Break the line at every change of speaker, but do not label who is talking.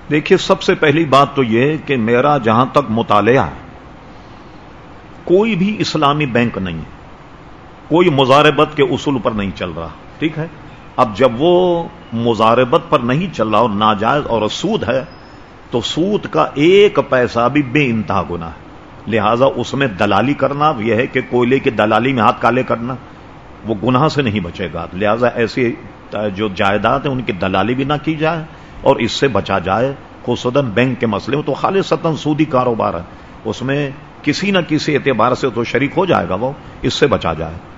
देखिए, सबसे पहली बात तो यह कि मेरा जहां तक मुतालिया है, कोई भी इस्लामी बैंक नहीं है, कोई मुजारबत के उसूल पर नहीं चल रहा। ठीक है, अब जब वो मुजारबत पर नहीं चल रहा और नाजायज और सूद है, तो सूद का एक पैसा भी बेइंतहा गुनाह है। लिहाजा उसमें दलाली करना यह है कि कोयले की दलाली में हाथ काले करना, वो गुनाह से नहीं बचेगा। लिहाजा ऐसी जो जायदाद है उनकी दलाली भी ना की जाए और इससे बचा जाए। खुसूसन बैंक के मसले में तो खालिसतन सूदी कारोबार है, उसमें किसी न किसी एतबार से तो शरीक हो जाएगा वो, इससे बचा जाए।